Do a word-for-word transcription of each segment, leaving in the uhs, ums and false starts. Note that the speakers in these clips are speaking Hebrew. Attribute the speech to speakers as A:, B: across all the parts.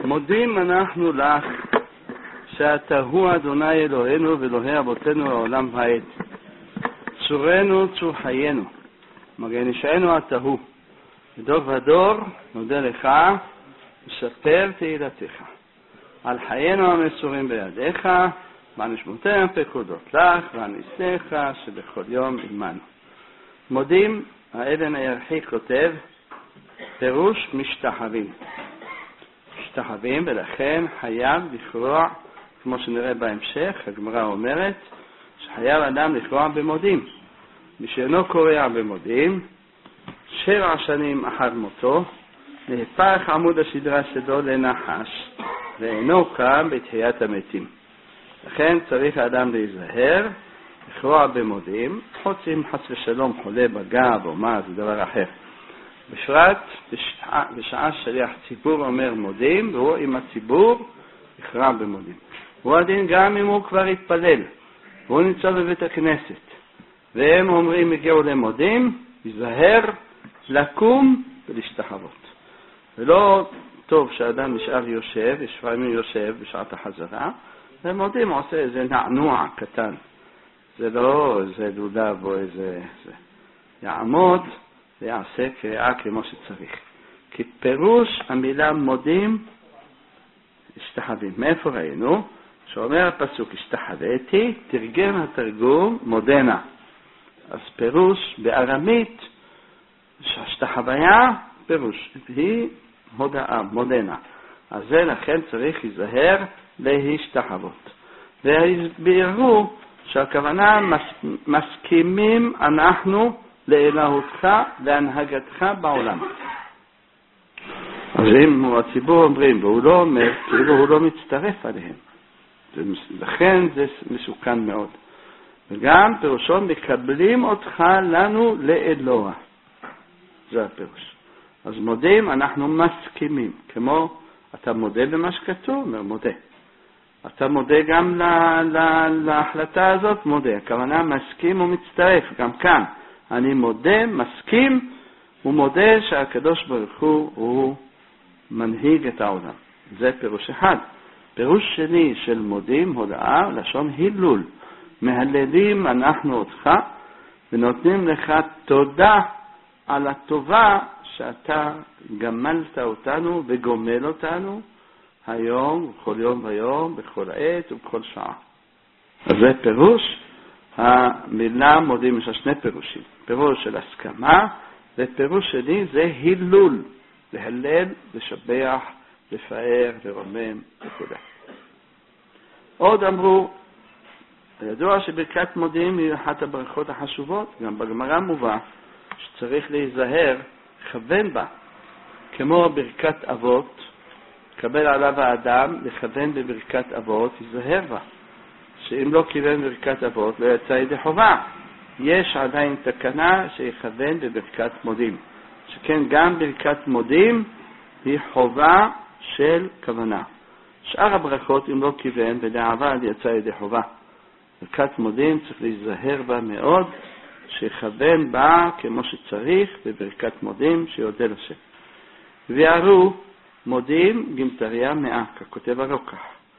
A: מודים אנחנו לך שאתה הוא אדוני אלוהינו ואלוהי אבותינו לעולם ועד. צורנו צור חיינו, מגן נשענו אתה הוא. ודור ודור נודה לך ושפר תהילתך. על חיינו המסורים בידיך, והנשמותיהם פקודות לך והניסיך שבכל יום עמנו. מודים, האבן הירחי כותב, פירוש משתחווים. משתחווים, ולכן חייב לכרוע, כמו שנראה בהמשך, הגמרא אומרת, שחייב אדם לכרוע במודים. מי שאינו קורע במודים, שבע שנים אחר מותו, נהפך עמוד השדרה שלו לנחש, ואינו קם בתחיית המתים. לכן צריך האדם להיזהר, לכרוע במודים, חוץ אם חס ושלום חולה בגב או מה, זה דבר אחר. בפרט בשעה, בשעה שליח ציבור אומר מודים, והוא עם הציבור יכרע במודים. הוא הדין גם אם הוא כבר התפלל, והוא נמצא בבית הכנסת, והם אומרים הגיעו למודים, ייזהר לקום ולהשתחוות. ולא טוב שאדם נשאר יושב, לפעמים יושב בשעת החזרה, ומודים עושה איזה נענוע קטן. זה לא איזה דודב או איזה... זה. יעמוד ויעשה קריאה כמו שצריך. כי פירוש המילה מודים, השתחווים. מאיפה ראינו? שאומר הפסוק, השתחוויתי, תרגם התרגום מודנה. אז פירוש בארמית, שהשתחוויה, פירוש, היא הודאה, מודנה. אז זה לכן צריך להיזהר להשתחוות. והסבירו שהכוונה מס, מסכימים אנחנו לאלוהותך להנהגתך בעולם. אז אם הציבור אומרים, והוא לא אומר, כאילו הוא לא מצטרף עליהם. לכן זה מסוכן מאוד. וגם פירושו מקבלים אותך לנו לאלוה. זה הפירוש. אז מודים, אנחנו מסכימים. כמו אתה מודה במה שכתוב, אומר מודה. אתה מודה גם לה, לה, להחלטה הזאת, מודה. הכוונה מסכים ומצטרף, גם כאן. אני מודה, מסכים, ומודה שהקדוש ברוך הוא, הוא מנהיג את העולם. זה פירוש אחד. פירוש שני של מודים, הודעה, לשון הילול. מהללים אנחנו אותך, ונותנים לך תודה על הטובה שאתה גמלת אותנו וגומל אותנו היום, בכל יום ויום, בכל עת ובכל שעה. אז זה פירוש. המילה מודים יש שני פירושים. פירוש של הסכמה, ופירוש שני זה הילול. להלל, לשבח, לפאר, לרומם וכו'. עוד אמרו, ידוע שברכת מודים היא אחת הברכות החשובות, גם בגמרא מובא שצריך להיזהר, לכוון בה, כמו ברכת אבות, קבל עליו האדם לכוון בברכת אבות, ייזהר בה, שאם לא כיוון ברכת אבות לא יצא ידי חובה. יש עדיין תקנה שיכוון בברכת מודים, שכן גם ברכת מודים היא חובה של כוונה. שאר הברכות אם לא כיוון ולעבד יצא ידי חובה. ברכת מודים צריך להיזהר בה מאוד, שיכוון בה כמו שצריך בברכת מודים שיודה לשם. ויערו מודים גמטריה מאה, ככותב הרוקח.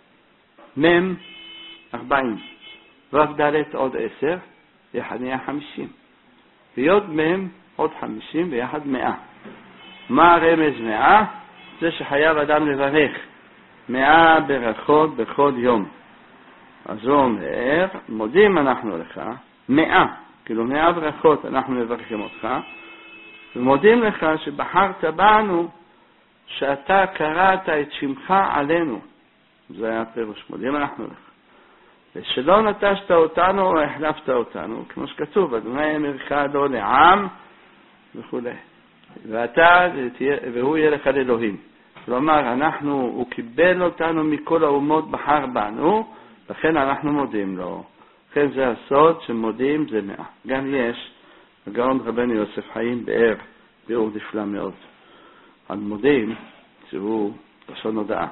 A: מם ארבעים, ו' ד' עוד עשר, יחד נהיה חמישים. ויוד מם עוד חמישים ויחד מאה. מה הרמז מאה? זה שחייב אדם לברך מאה ברכות בכל יום. אז הוא אומר, מודים אנחנו לך, מאה, כאילו מאה ברכות אנחנו מברכים אותך, ומודים לך שבחרת בנו, שאתה קראת את שמך עלינו. זה היה הפירוש, מודים אנחנו לך. ושלא נטשת אותנו או החלפת אותנו, כמו שכתוב, אדוני אמרך לו לעם וכו'. ואתה, והוא יהיה לך לאלוהים. כלומר, אנחנו, הוא קיבל אותנו מכל האומות, בחר בנו, לכן אנחנו מודים לו. לכן זה הסוד שמודים זה מאה. גם יש, הגאון רבנו יוסף חיים באר, ביאור נפלא מאוד. על מודים, שהוא לשון הודעה.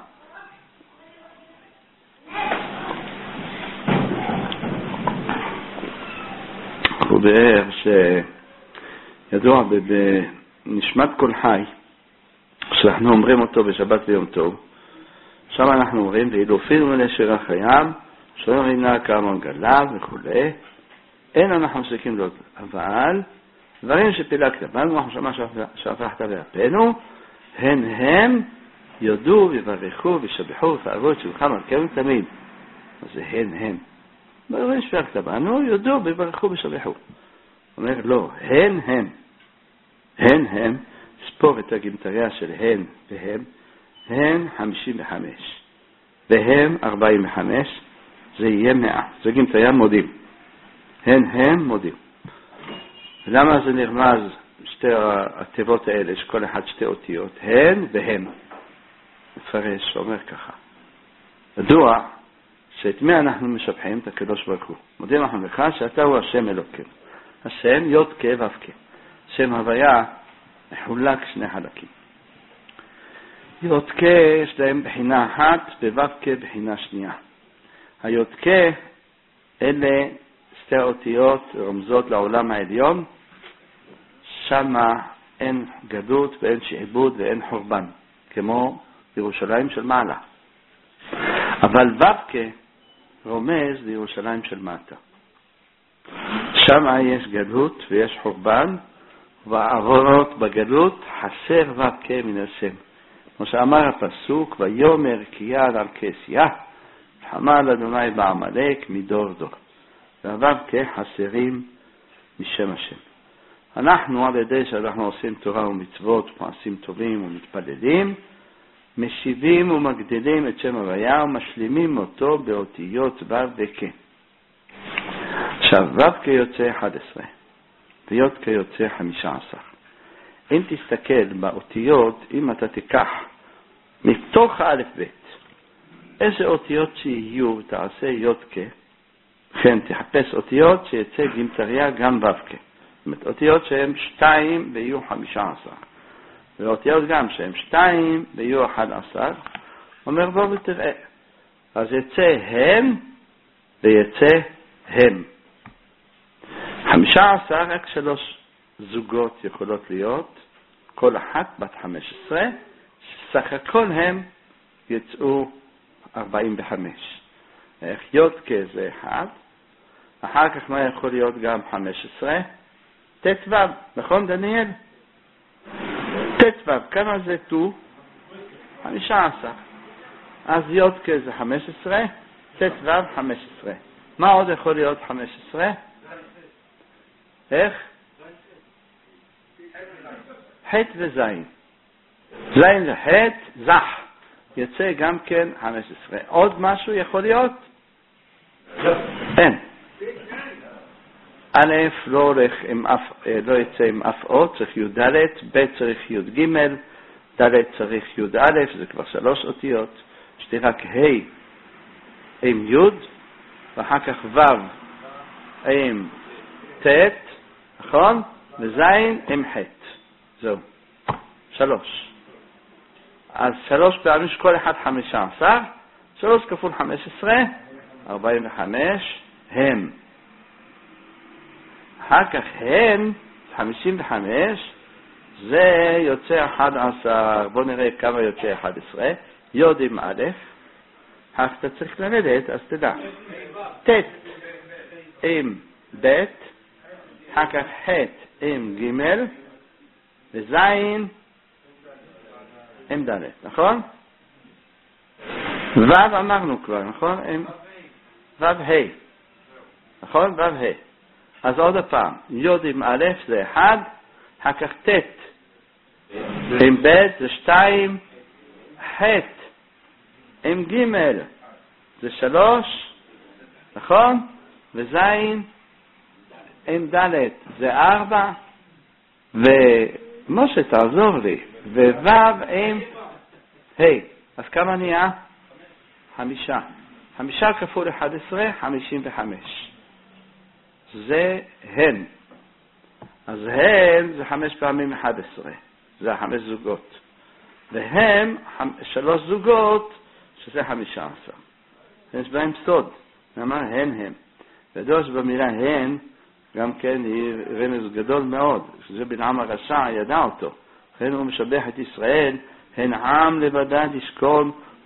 A: הוא באר שידוע בנשמת כל חי, שאנחנו אומרים אותו בשבת ויום טוב, עכשיו אנחנו אומרים, ואילופים מלשיר החיים, שומרים לה כמון גליו וכו'. אין אנחנו מפסיקים לו, אבל דברים שפילקת בנו, אנחנו שמע שהפכת באפינו, הן הם יודו וברכו ושבחו ופערו את שבחם על כמם תמיד. אז זה הן הם. דברים שפילקת בנו, יודו וברכו ושבחו. אומר לא, הן הם. הן הם, ספור את הגמטריה של הן והם, הן חמישים וחמש. והם ארבעים וחמש, זה יהיה מאה. זה גמטריה מודים. הן הם מודים. למה זה נרמז שתי התיבות האלה, שכל אחד שתי אותיות, הן והם? מפרש ואומר ככה. מדוע שאת מי אנחנו משבחים? את הקדוש ברוך הוא. מודים אנחנו לך שאתה הוא השם אלוקים. השם יוד כה וו כה. שם הוויה מחולק שני חלקים. יוד כה יש להם בחינה אחת ווו כה בחינה שנייה. היוד כה אלה שתי אותיות רומזות לעולם העליון, שמה אין גדות ואין שעבוד ואין חורבן, כמו ירושלים של מעלה. אבל וו כה רומז לירושלים של מטה. שמה יש גדות ויש חורבן, והעבורות בגדות חסר וו כה מן השם. כמו שאמר הפסוק, ויאמר כי יד על כסיה, חמל אדוני בעמלק מדור דור. והוו כה חסרים משם השם. אנחנו על ידי שאנחנו עושים תורה ומצוות, מעשים טובים ומתפללים, משיבים ומגדילים את שם הוויה ומשלימים אותו באותיות וו וכ. עכשיו, וו כה יוצא אחד עשר, ויוד כה יוצא חמישה עשר. אם תסתכל באותיות, אם אתה תיקח מתוך האלף בית, איזה אותיות שיהיו, תעשה יוד כה, כן, תחפש אותיות שיצא גמטריה גם וו כה. זאת אומרת, אותיות שהן שתיים ויהיו חמישה עשר. ואותיות גם שהן שתיים ויהיו אחד עשר. אומר בוא ותראה. אז יצא הם ויצא הם. חמישה עשר, רק שלוש זוגות יכולות להיות, כל אחת בת חמש עשרה, סך הכל הם יצאו ארבעים וחמש. איך יוד כה זה אחד, אחר כך מה יכול להיות גם חמש עשרה? תת וו, נכון דניאל? תת וו, כמה זה תו? חמישה עשר. אז יוד כה זה חמש עשרה, תת וו חמש עשרה. מה עוד יכול להיות חמש עשרה? איך? חט וזין. זין זה חט, זח. יוצא גם כן חמש עשרה. עוד משהו יכול להיות? אין. א' לא הולך עם אף, לא יצא עם אף אות, צריך י' ד', ב' צריך י' ג', ד' צריך י' א', זה כבר שלוש אותיות, שתי רק ה' עם י', ואחר כך ו' עם ט', נכון? וזין עם ח'. זהו. שלוש. אז שלוש פעמים שכל אחד חמישה עשר, שלוש כפול חמש עשרה, ארבעים וחמש, הם. אחר כך הם, חמישים וחמש, זה יוצא אחד עשר. בואו נראה כמה יוצא אחד עשרה. יוד עם א', אז אתה צריך לרדת, אז תדע. ת' עם ב', אחר כך ח' עם ג', וזין עם ד', נכון? ו' אמרנו כבר, נכון? עם ו' ה', נכון? ו' ה'. אז עוד הפעם, יוד עם א' זה אחד, אחר כך ת' עם ב' זה שתיים, ח' עם ג' זה שלוש, נכון? וזין עם ד' זה ארבע, ומשה תעזור לי, וו' עם ה'. אז כמה נהיה? חמישה. חמישה כפול אחד עשרה, חמישים וחמש. זה הן. אז הן זה חמש פעמים אחד עשרה. זה חמש זוגות. והם שלוש זוגות, שזה חמישה עשר. יש בהם סוד. נאמר הן הם. ודוע שבמילה הן, גם כן היא רמז גדול מאוד. שזה בנעם הרשע ידע אותו. לכן הוא משבח את ישראל, הן עם לבדד ישכון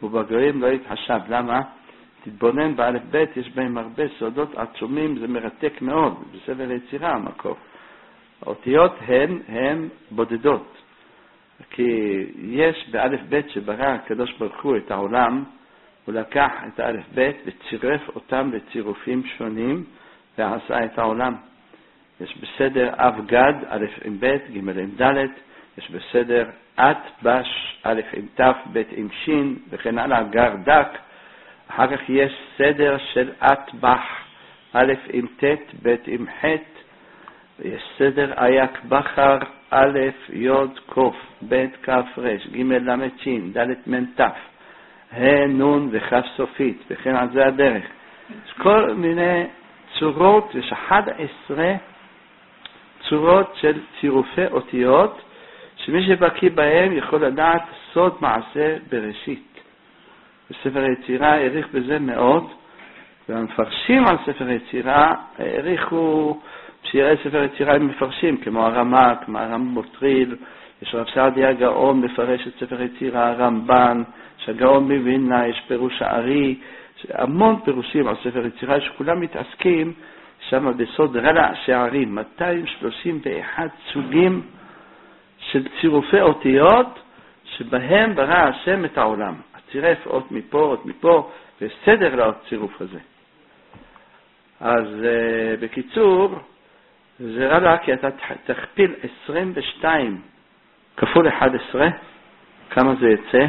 A: ובגויים לא יתחשב. למה? תתבונן באלף בית, יש בהם הרבה סודות עצומים, זה מרתק מאוד, בספר היצירה המקור. האותיות הן, הן בודדות, כי יש באלף בית שברא הקדוש ברוך הוא את העולם, הוא לקח את האלף בית וצירף אותם לצירופים שונים ועשה את העולם. יש בסדר אב גד, א' עם ב', ג' עם ד', יש בסדר את בש, א' עם ת', ב' עם שין, וכן הלאה, גר דק. אחר כך יש סדר של את בח, א' עם ת', ב' עם ח', ויש סדר אייק בחר, א', י', קוף, ב', כף רש, ג', ל', שין, ד', מ', ת', ה', נ' וכ' סופית, וכן על זה הדרך. יש כל מיני צורות, יש אחת עשרה צורות של צירופי אותיות, שמי שבקיא בהם יכול לדעת סוד מעשה בראשית. בספר היצירה העריך בזה מאוד, והמפרשים על ספר היצירה העריכו, שיראי ספר היצירה הם מפרשים, כמו הרמ"ק, כמו הרמב"ם מוטריל, יש רב סעדיה הגאון מפרש את ספר היצירה, הרמב"ן, שהגאון מווילנה, יש פירוש הארי, המון פירושים על ספר היצירה שכולם מתעסקים שם בסוד רלע שערים, מאתיים שלושים ואחד סוגים של צירופי אותיות שבהם ברא השם את העולם. צירף אות מפה, אות מפה, וסדר לצירוף הזה. אז uh, בקיצור, זה רלע כי אתה תכפיל עשרים ושתיים כפול אחד עשרה, כמה זה יצא?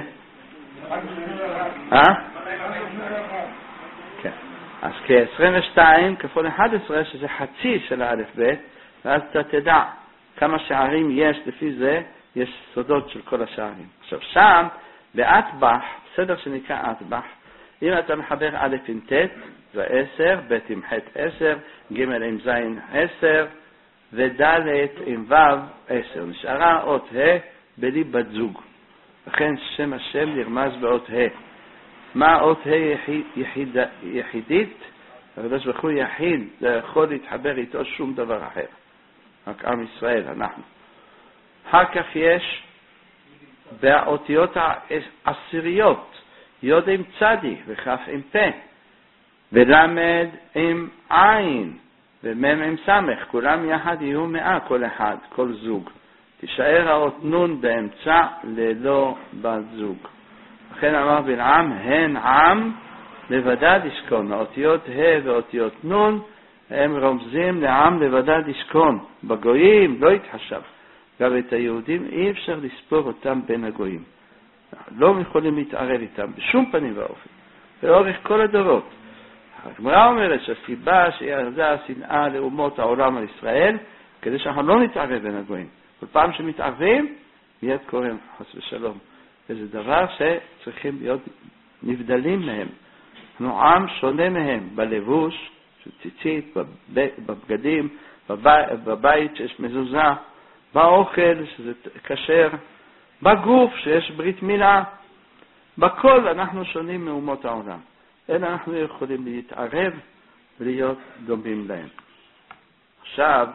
A: אה? כן. אז כ-עשרים ושתיים כפול אחד עשרה, שזה חצי של האלף בית, ואז אתה תדע כמה שערים יש, לפי זה יש סודות של כל השערים. עכשיו שם, באטבח, סדר שנקרא אטבח, אם אתה מחבר א' עם ת', זה עשר, ב' עם ח' עשר, ג' עם ז' עשר, וד' עם ו' עשר. נשארה אות ה' בלי בת זוג. לכן שם השם נרמז באות ה'. מה אות ה' יחיד, יחיד, יחידית? הקדוש ברוך הוא יחיד, לא יכול להתחבר איתו שום דבר אחר. רק עם ישראל, אנחנו. אחר כך יש באותיות העשיריות, יוד עם צדי וכף עם פה, ולמד עם עין, ומם עם סמך, כולם יחד יהיו מאה, כל אחד, כל זוג. תישאר האות נון באמצע ללא בת זוג. לכן אמר בלעם, הן עם לבדד ישכון. האותיות ה' ואותיות נון הם רומזים לעם לבדד ישכון. בגויים לא יתחשב. גם את היהודים אי אפשר לספור אותם בין הגויים. לא יכולים להתערב איתם בשום פנים ואופן. לאורך כל הדורות. הגמרא אומרת שהסיבה שירדה השנאה לאומות העולם על ישראל, כדי שאנחנו לא נתערב בין הגויים. כל פעם שמתערבים, מיד קוראים חס ושלום. וזה דבר שצריכים להיות נבדלים מהם. אנחנו עם שונה מהם, בלבוש, של ציצית, בבגדים, בבית, בבית שיש מזוזה, באוכל שזה כשר, בגוף שיש ברית מילה, בכל אנחנו שונים מאומות העולם. אלא אנחנו יכולים להתערב ולהיות דומים להם. עכשיו,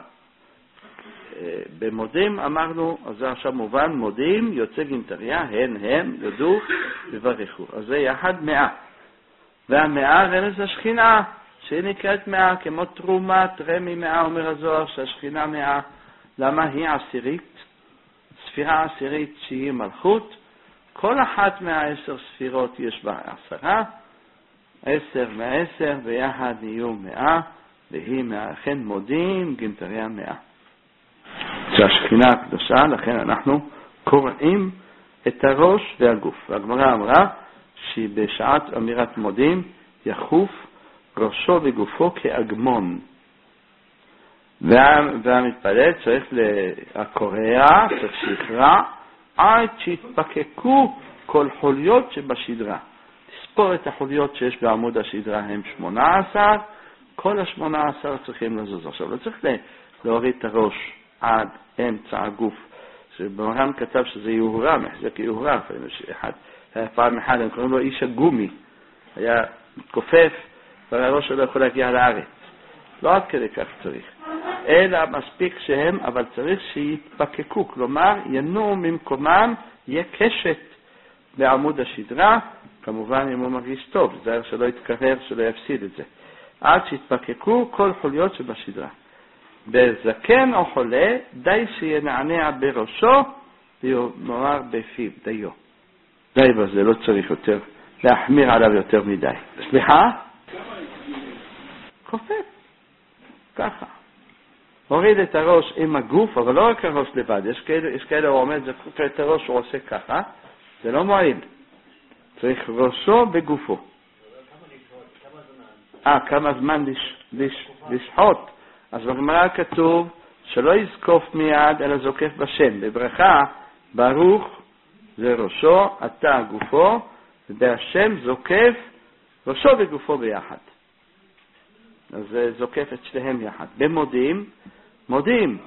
A: במודים אמרנו, אז זה עכשיו מובן, מודים, יוצא גינטריה, הן הם, יודו, וברכו. אז זה יחד מאה. והמאה רמז השכינה, שהיא נקראת מאה, כמו תרומת רמי מאה, אומר הזוהר, שהשכינה מאה. למה היא עשירית? ספירה עשירית שהיא מלכות. כל אחת מהעשר ספירות יש בה עשרה, עשר מעשר, ויחד יהיו מאה, והיא מאה. לכן מודים, גינטריה מאה. זה השכינה הקדושה, לכן אנחנו קוראים את הראש והגוף. והגמרא אמרה שבשעת אמירת מודים יחוף ראשו וגופו כאגמון. וה, והמתפלל צריך להקורע, צריך שיכרע, עד שיתפקקו כל חוליות שבשדרה. תספור את החוליות שיש בעמוד השדרה הם שמונה עשר, כל השמונה עשר צריכים לזוז. עכשיו לא צריך להוריד את הראש עד אמצע הגוף. שבמר"ן כתב שזה יהורה, מחזק יהורה, אחד, פעם אחת הם קוראים לו איש הגומי, היה מתכופף, והראש שלו יכול להגיע לארץ. לא עד כדי כך צריך. אלא מספיק שהם, אבל צריך שיתפקקו, כלומר ינועו ממקומם, יהיה קשת בעמוד השדרה, כמובן אם הוא מרגיש טוב, זה שלא יתקרר, שלא יפסיד את זה. עד שיתפקקו כל חוליות שבשדרה. בזקן או חולה, די שינענע בראשו ויאמר בפיו, דיו. די בזה, לא צריך יותר, להחמיר עליו יותר מדי. סליחה? כופף. ככה. הוריד את הראש עם הגוף, אבל לא רק הראש לבד. יש כאלה, יש כאלה הוא עומד, זה את הראש, הוא עושה ככה. זה לא מועיל. צריך ראשו בגופו. אה, כמה זמן לש, לש, לשחוט. אז בגמרא כתוב שלא יזקוף מיד, אלא זוקף בשם. בברכה, ברוך זה ראשו, אתה גופו, ובהשם זוקף ראשו וגופו ביחד. אז זה זוקף את שניהם יחד. במודים, מודים.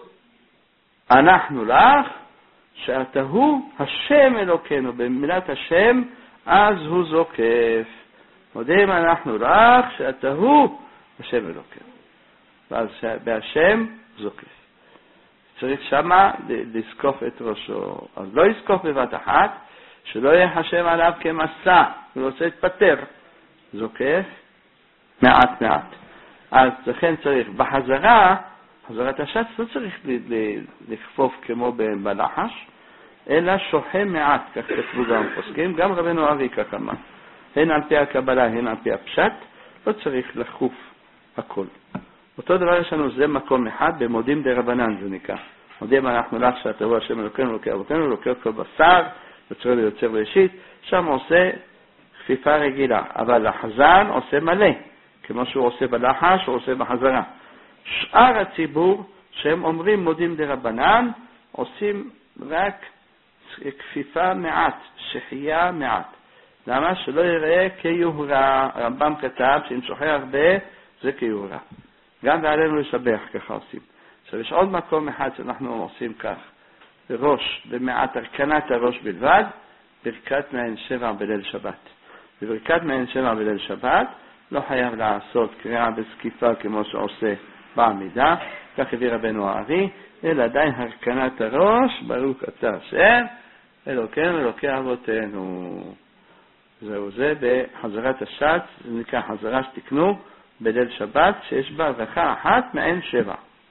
A: אנחנו לך, שאתה הוא השם אלוקינו. במילת השם, אז הוא זוקף. מודים אנחנו לך, שאתה הוא השם אלוקינו. ואז בהשם זוקף. צריך שמה לזקוף את ראשו. אז לא יזקוף בבת אחת, שלא יחשב עליו כמסע, הוא רוצה להתפטר. זוקף מעט מעט. אז לכן צריך, בחזרה, חזרת השץ לא צריך לכפוף כמו בלחש, אלא שוחם מעט, כך כתבו גם פוסקים, גם רבנו ארי כך אמר. הן על פי הקבלה, הן על פי הפשט, לא צריך לחוף הכל. אותו דבר יש לנו, זה מקום אחד, במודים דרבנן זה נקרא. מודים אנחנו לך שאתה הוא השם אלוקינו, אלוקי אבותינו, אלוקי כל בשר, יוצר ויוצר בראשית, שם עושה כפיפה רגילה, אבל החזן עושה מלא, כמו שהוא עושה בלחש, הוא עושה בחזרה. שאר הציבור, שהם אומרים מודים דרבנן, עושים רק כפיפה מעט, שחייה מעט. למה? שלא יראה כיוהרה. הרמב"ם כתב שאם שוחר הרבה, זה כיוהרה. גם ועלינו לשבח, ככה עושים. עכשיו יש עוד מקום אחד שאנחנו עושים כך, בראש, במעט הרכנת הראש בלבד, ברכת מעין שבע בליל שבת. בברכת מעין שבע בליל שבת, לא חייב לעשות קריאה בסקיפה כמו שעושה בעמידה, כך הביא רבנו הארי, אלא עדיין הרכנת הראש, ברוך אתה השם, אלוקינו, אלוקי אבותינו. זהו זה בחזרת השץ, זה נקרא חזרה שתקנו בליל שבת, שיש בה ברכה אחת מעין שבע.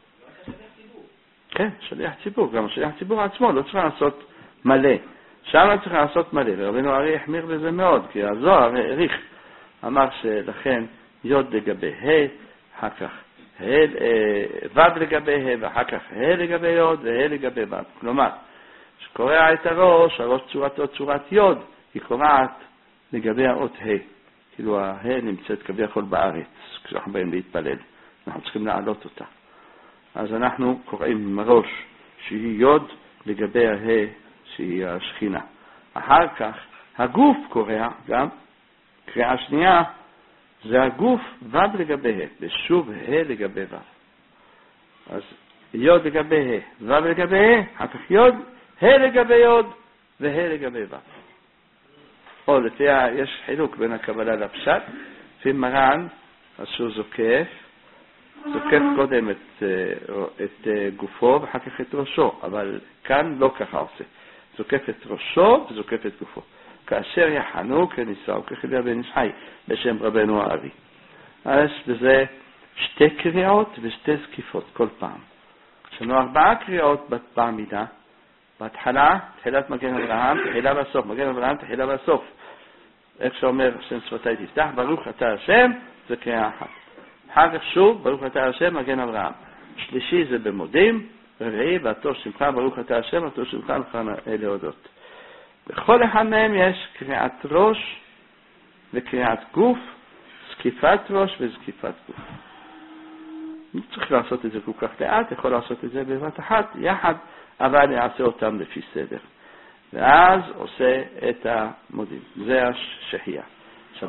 A: כן, שליח ציבור, גם שליח ציבור עצמו, לא צריך לעשות מלא. שם צריך לעשות מלא, ורבנו הארי החמיר בזה מאוד, כי הזוהר העריך, אמר שלכן יוד לגבי ה', אחר כך ו' לגבי ה', ואחר כך ה' לגבי יוד, וה' לגבי ו'. כלומר, שקורע את הראש, הראש צורתו צורת יוד, היא קורעת לגבי האות ה'. כאילו ה' נמצאת כביכול בארץ, כשאנחנו באים להתפלל. אנחנו צריכים להעלות אותה. אז אנחנו קוראים עם הראש שהיא יוד לגבי ה' שהיא השכינה. אחר כך הגוף קורא גם, קריאה שנייה, זה הגוף ו' לגבי ה', ושוב ה' לגבי ו'. אז יוד לגבי ה', ו' לגבי ה', אחר כך יוד, ה' לגבי יוד, וה' לגבי ו'. או לפי, יש חילוק בין הקבלה לפשט, לפי מרן, אז שהוא זוקף, זוקף קודם את, את גופו ואחר כך את ראשו, אבל כאן לא ככה עושה. זוקף את ראשו וזוקף את גופו. כאשר יחנו כניסאו כחילה בן איש חי בשם רבנו הארי. אז בזה שתי קריאות ושתי זקיפות כל פעם. יש לנו ארבעה קריאות בעמידה. בהתחלה, תחילת מגן אברהם, תחילה בסוף. מגן אברהם, תחילה בסוף. איך שאומר השם שפתי תפתח, ברוך אתה השם, זה קריאה אחת. אחר כך שוב, ברוך אתה השם, מגן אברהם. שלישי זה במודים, רביעי, ועתו שמך, ברוך אתה השם, ועתו שמך, לך להודות. בכל אחד מהם יש קריאת ראש וקריאת גוף, זקיפת ראש וזקיפת גוף. לא צריך לעשות את זה כל כך לאט, יכול לעשות את זה בבת אחת, יחד, אבל יעשה אותם לפי סדר. ואז עושה את המודים. זה השחייה. עכשיו,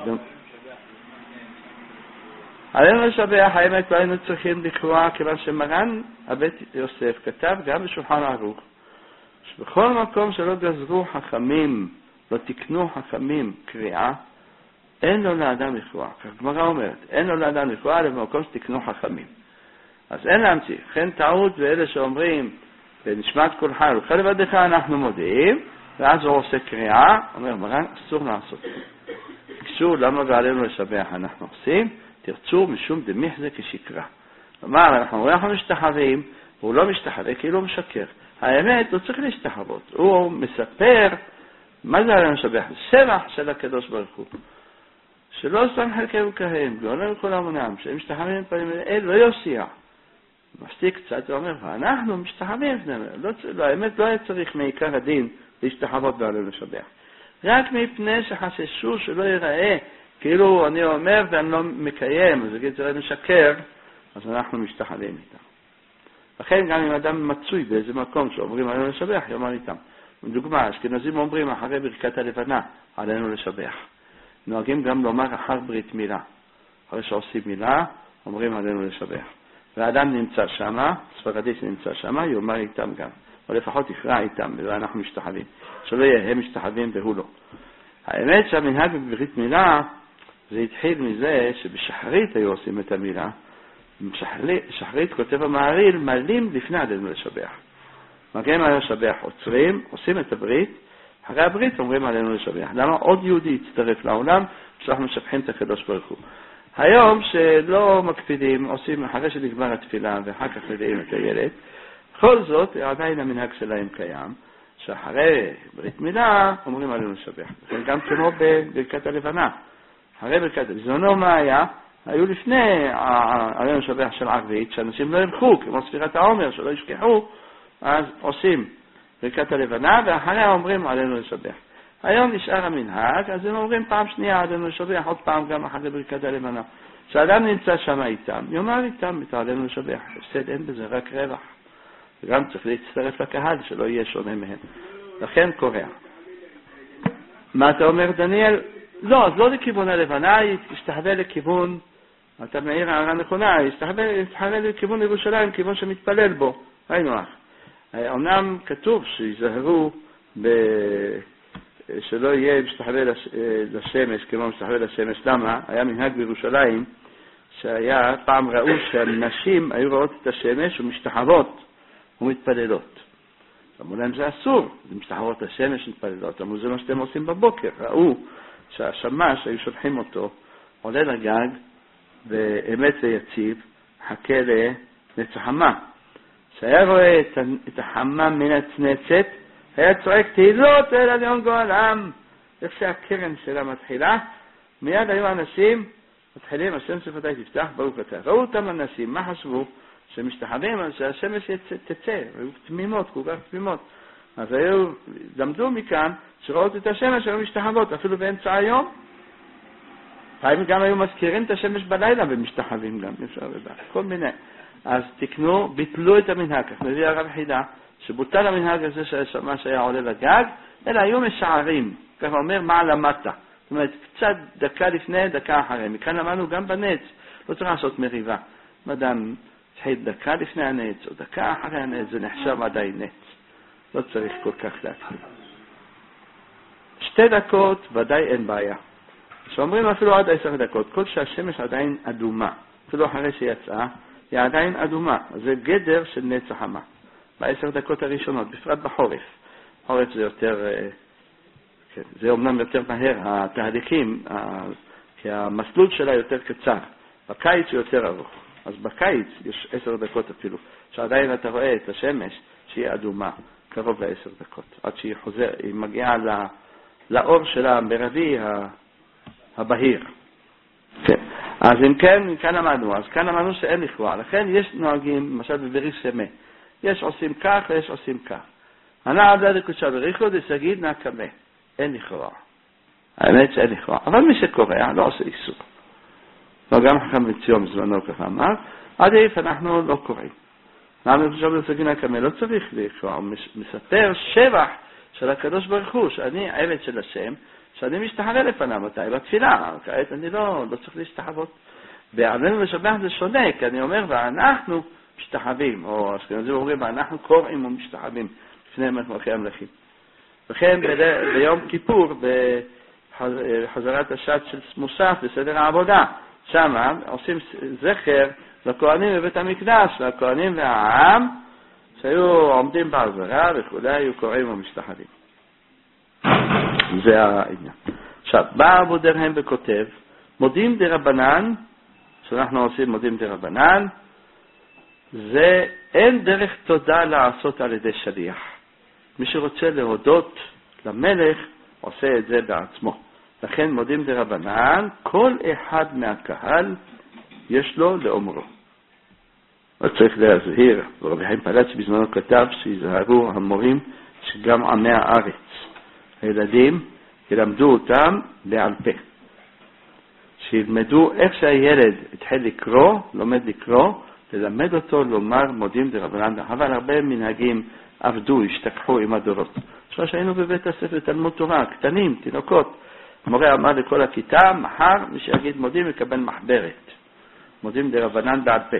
A: עלינו לשבח, האמת, לא היינו צריכים לקרוא, כיוון שמרן הבית יוסף כתב גם בשולחן ערוך, שבכל מקום שלא גזרו חכמים, לא תקנו חכמים קריאה, אין לו לאדם לקרוא. כך גמרא אומרת, אין לו לאדם לקרוא, אלא במקום שתקנו חכמים. אז אין להמציא. לכן טעות ואלה שאומרים, בנשמת כל חי, ולך לבדך אנחנו מודיעים, ואז הוא עושה קריאה, אומר מרן, אסור לעשות. ביקשו למה ועלינו לשבח אנחנו עושים, תרצו משום דמיח זה כשקרה. כלומר, אנחנו רואים אנחנו משתחווים, והוא לא משתחווה כי הוא משקר. האמת, הוא צריך להשתחוות. הוא מספר, מה זה עלינו לשבח? שבח של הקדוש ברוך הוא. שלא סתם חלקנו כהם, גאוננו כל המונם, שהם משתחווים פנים אל, לא יוסיע. מסתיק קצת ואומר, אנחנו משתחווים, לא, לא, האמת לא היה צריך מעיקר הדין להשתחוות ועלינו לשבח. רק מפני שחששו שלא ייראה, כאילו אני אומר ואני לא מקיים, אז אגיד זה משקר, אז אנחנו משתחווים איתם. לכן גם אם אדם מצוי באיזה מקום שאומרים עלינו לשבח, יאמר איתם. לדוגמה, אשכנזים אומרים אחרי ברכת הלבנה, עלינו לשבח. נוהגים גם לומר אחר ברית מילה. אחרי שעושים מילה, אומרים עלינו לשבח. והאדם נמצא שמה, ספרדי שנמצא שמה, יאמר איתם גם. או לפחות יקרא איתם, ואנחנו משתחווים. שלא יהיה הם משתחווים והוא לא. האמת שהמנהג בברית מילה, זה התחיל מזה שבשחרית היו עושים את המילה. בשחרית כותב המעריל, מלים לפני עלינו לשבח. מגיעים עלינו לשבח, עוצרים, עושים את הברית, אחרי הברית אומרים עלינו לשבח. למה עוד יהודי יצטרף לעולם שאנחנו משבחים את הקדוש ברוך הוא? היום שלא מקפידים, עושים אחרי שנגמר התפילה ואחר כך מביאים את הילד, בכל זאת עדיין המנהג שלהם קיים, שאחרי ברית מילה אומרים עלינו לשבח. גם כמו בברכת הלבנה. אחרי ברכת בזמנו מה היה? היו לפני עלינו לשבח של ערבית, שאנשים לא ילכו, כמו ספירת העומר, שלא ישכחו, אז עושים ברכת הלבנה, ואחריה אומרים עלינו לשבח. היום נשאר המנהג, אז הם אומרים פעם שנייה עלינו לשבח, עוד פעם גם אחרי ברכת הלבנה. כשאדם נמצא שם איתם, יאמר איתם, עלינו לשבח. הפסד אין בזה, רק רווח. וגם צריך להצטרף לקהל, שלא יהיה שונה מהם. לכן קורא. מה אתה אומר, דניאל? לא, אז לא לכיוון הלבנה, ישתחווה לכיוון, אתה מעיר הערה נכונה, ישתחווה לכיוון ירושלים, כיוון שמתפלל בו. היינו אח. אמנם כתוב שיזהרו ב... שלא יהיה משתחווה לשמש, כמו משתחווה לשמש. למה? היה מנהג בירושלים, שהיה פעם ראו שהנשים היו רואות את השמש ומשתחוות ומתפללות. אמרו להם זה אסור, זה משתחוות לשמש ומתפללות. אמרו זה מה שאתם עושים בבוקר. ראו שהשמש, היו שולחים אותו, עולה לגג, ואמת ויציב, חכה לנצח חמה. שהיה רואה את, את החמה מנצנצת, היה צועק תהילות אל עליון גואלם. איך שהקרן שלה מתחילה, מיד היו אנשים, מתחילים, השם שפתי תפתח, ברוך אתה. ראו אותם אנשים, מה חשבו? שמשתחווים, שהשמש תצא, היו תמימות, כל כך תמימות. אז היו, למדו מכאן, שראות את השמש, היו משתחוות, אפילו באמצע היום. פעמים גם היו מזכירים את השמש בלילה, ומשתחווים גם, אפשר לדעת, כל מיני. אז תקנו, ביטלו את המנהג, כך מביא הרב חידה, שבוטל המנהג הזה שהשמש היה עולה לגג, אלא היו משערים, כך אומר מה למטה. זאת אומרת, קצת דקה לפני, דקה אחרי. מכאן למדנו גם בנץ, לא צריך לעשות מריבה. אדם תחיל דקה לפני הנץ, או דקה אחרי הנץ, זה נחשב עדיין נץ. לא צריך כל כך להתחיל. שתי דקות ודאי אין בעיה. שאומרים אפילו עד עשר דקות, כל שהשמש עדיין אדומה, אפילו אחרי שיצאה, היא עדיין אדומה. זה גדר של נץ החמה. בעשר דקות הראשונות, בפרט בחורף. חורף זה יותר, כן, זה אומנם יותר מהר, התהליכים, כי המסלול שלה יותר קצר. בקיץ הוא יותר ארוך. אז בקיץ יש עשר דקות אפילו, שעדיין אתה רואה את השמש שהיא אדומה, קרוב לעשר דקות, עד שהיא חוזר, היא מגיעה לא, לאור שלה המרבי הבהיר. כן. אז אם כן, כאן אמרנו, אז כאן אמרנו שאין לכאורה, לכן יש נוהגים, למשל בבריך שמה, יש עושים כך ויש עושים כך. הנע עבדה לקודשה בריחו דסגיד נעקמה, אין לכאורה. האמת שאין לכאורה, אבל מי שקורא לא עושה איסור. לא, גם חכם בציון זמנו ככה אמר, עד איפה אנחנו לא קוראים. למה חושב לסגין הקמא לא צריך לקרוא, הוא מספר שבח של הקדוש ברוך הוא, שאני עבד של השם, שאני משתחווה לפניו, מתי? בתפילה, כעת אני לא, לא צריך להשתחוות. ועלינו לשבח זה שונה, כי אני אומר, ואנחנו משתחווים, או אשכנזים אומרים, ואנחנו קוראים ומשתחווים לפני מלכי המלכים. וכן ביום כיפור, בחזרת השעת של מוסף, בסדר העבודה, שם עושים זכר לכהנים בבית המקדש, לכהנים והעם שהיו עומדים בעזרה וכולי, היו קוראים ומשתחווים. זה העניין. עכשיו, בא אבו דרהם וכותב, מודים דרבנן, שאנחנו עושים מודים דרבנן, זה אין דרך תודה לעשות על ידי שליח. מי שרוצה להודות למלך, עושה את זה בעצמו. לכן מודים דרבנן, כל אחד מהקהל יש לו לאומרו. צריך להזהיר, ורבי חיים פלץ בזמנו כתב שיזהרו המורים שגם עמי הארץ, הילדים ילמדו אותם בעל פה. שילמדו איך שהילד התחיל לקרוא, לומד לקרוא, ללמד אותו לומר מודים דרבנן, אבל הרבה מנהגים עבדו, השתכחו עם הדורות. עכשיו שהיינו בבית הספר תלמוד תורה, קטנים, תינוקות, המורה אמר לכל הכיתה, מחר מי שיגיד מודים יקבל מחברת. מודים דרבנן בעל פה.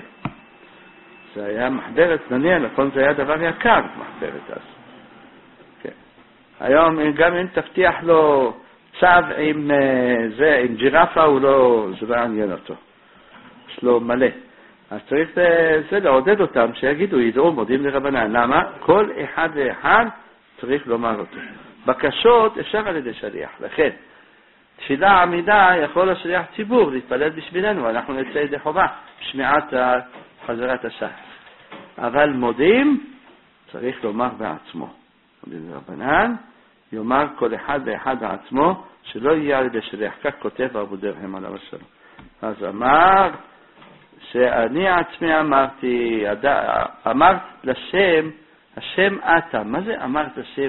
A: זה היה מחברת, נניח, נכון, זה היה דבר יקר, מחברת אז. כן. היום גם אם תבטיח לו צו עם זה, עם ג'ירפה, הוא לא, זה לא עניין אותו. יש לו מלא. אז צריך זה לעודד אותם, שיגידו, ידעו מודים דרבנן. למה? כל אחד ואחד צריך לומר אותו. בקשות אפשר על ידי שליח. לכן, תפילה עמידה יכול השליח ציבור להתפלל בשבילנו, אנחנו נצא ידי חובה, שמיעת חזרת הש"ס. אבל מודים צריך לומר בעצמו. מודים דרבנן, יאמר כל אחד ואחד בעצמו, שלא יהיה על ידי שליח. כך כותב אבו דרהם עליו השלום. אז אמר, שאני עצמי אמרתי, אמרת לשם, השם אתה. מה זה אמרת לשם?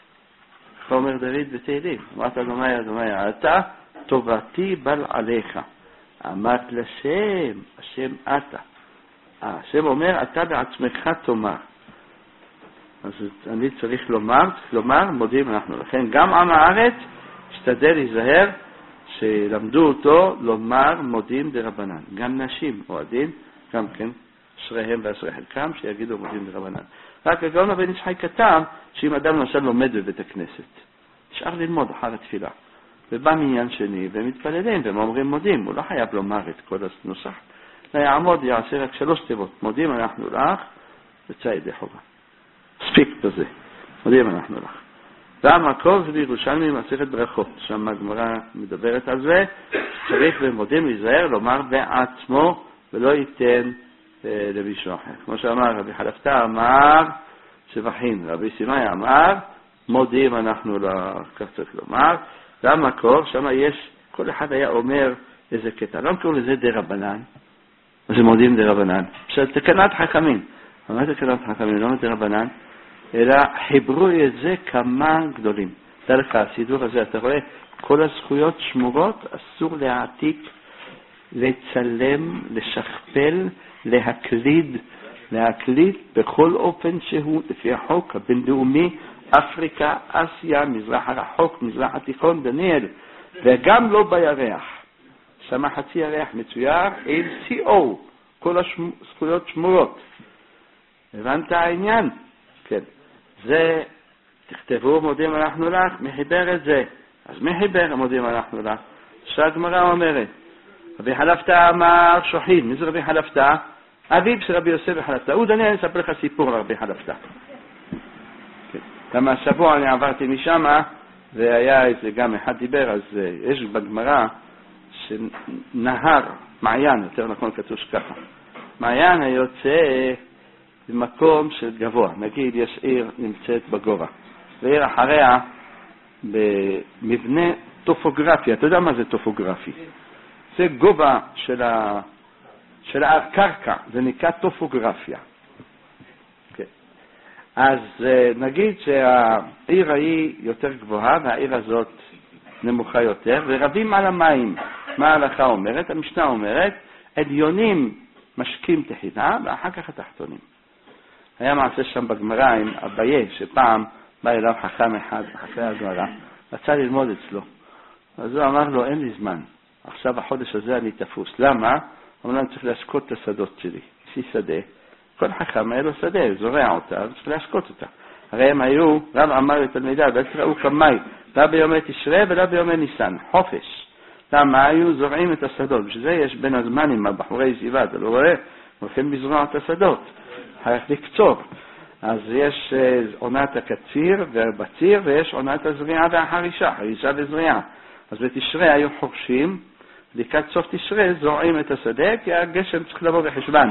A: אומר דוד בתהילים, אמרת אדוני אדוני אתה, טובתי בל עליך. אמרת לשם, השם אתה. השם אומר, אתה בעצמך תאמר. אז אני צריך לומר, צריך לומר, מודים אנחנו. לכן גם עם הארץ, השתדל להיזהר, שלמדו אותו לומר מודים דרבנן. גם נשים אוהדים, גם כן, אשריהם ואשרי חלקם, שיגידו מודים דרבנן. רק הגאון הבן איש חי כתב, שאם אדם למשל לומד בבית הכנסת, נשאר ללמוד אחר התפילה, ובא מעניין שני, והם מתפללים, והם אומרים מודים, הוא לא חייב לומר את כל הנוסח, לא יעמוד, יעשה רק שלוש תיבות, מודים אנחנו לך, וצא ידי חובה. ספיק בזה, מודים אנחנו לך. והמקור זה בירושלמי מסכת ברכות, שם הגמרא מדברת על זה, צריך במודים להיזהר, לומר בעצמו, ולא ייתן למישהו אחר. כמו שאמר רבי חלפתא אמר שבחין, רבי סימאי אמר מודים אנחנו לכך צריך לומר. זה המקור, שם יש, כל אחד היה אומר איזה קטע, לא קוראים לזה דרבנן, זה מודים דרבנן, בסדר, תקנת חכמים, מה זה תקנת חכמים? לא דרבנן, אלא חיברו את זה כמה גדולים. זה לך, הסידור הזה, אתה רואה, כל הזכויות שמורות, אסור להעתיק, לצלם, לשכפל, להקליד, להקליד בכל אופן שהוא, לפי החוק הבינלאומי, אפריקה, אסיה, מזרח הרחוק, מזרח התיכון, דניאל, וגם לא בירח. שמה חצי ירח מצויר, עם סי או, כל הזכויות שמורות. הבנת העניין? כן. זה, תכתבו מודים אנחנו לך, מחיבר את זה. אז מחיבר מודים אנחנו לך. שהגמרא אומרת, רבי חלפתא אמר שוחין, מי זה רבי חלפתא? אביו של רבי יוסף וחלפתא. הוא דניאל, אני אספר לך סיפור על רבי חלפתא. כמה השבוע אני עברתי משם, והיה איזה גם אחד דיבר, אז יש בגמרא שנהר, מעיין, יותר נכון כתוב ככה. מעיין היוצא במקום של גבוה. נגיד יש עיר נמצאת בגובה. ועיר אחריה במבנה טופוגרפי. אתה יודע מה זה טופוגרפי? זה גובה של, ה... של הקרקע. זה נקרא טופוגרפיה. Okay. אז נגיד שהעיר היא יותר גבוהה והעיר הזאת נמוכה יותר, ורבים על המים. מה ההלכה אומרת? המשנה אומרת, עליונים משקים תחילה ואחר כך התחתונים. היה מעשה שם בגמרא עם אביי, שפעם בא אליו חכם אחד אחרי הגמרא, רצה ללמוד אצלו. אז הוא אמר לו, אין לי זמן, עכשיו החודש הזה אני תפוס. למה? אמר אני צריך להשקות את השדות שלי. יש לי שדה, כל חכם היה לו שדה, זורע אותה, וצריך להשקות אותה. הרי הם היו, רב אמר לתלמידיו, ואל תראו כמי, לא ביומי תשרי ולא ביומי ניסן, חופש. למה היו זורעים את השדות? בשביל זה יש בין הזמנים, הבחורי ישיבה, אתה לא רואה? הולכים לזרוע את השדות. הולך לקצור. אז יש עונת הקציר ובציר, ויש עונת הזריעה והחרישה, חרישה וזריעה. אז בתשרי היו חורשים, לקראת סוף תשרי זורעים את השדה, כי הגשם צריך לבוא בחשבן.